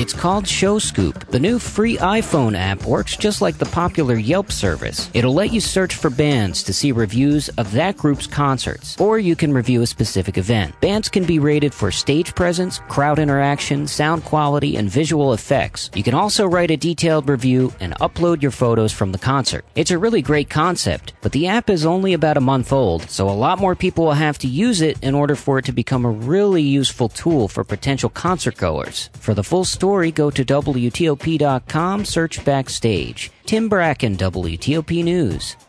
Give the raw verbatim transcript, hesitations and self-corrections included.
It's called Show Scoop. The new free iPhone app works just like the popular Yelp service. It'll let you search for bands to see reviews of that group's concerts, or you can review a specific event. Bands can be rated for stage presence, crowd interaction, sound quality, and visual effects. You can also write a detailed review and upload your photos from the concert. It's a really great concept, but the app is only about a month old, so a lot more people will have to use it in order for it to become a really useful tool for potential concert goers. For the full story, go to W T O P dot com, search Backstage. Tim Bracken, W T O P News.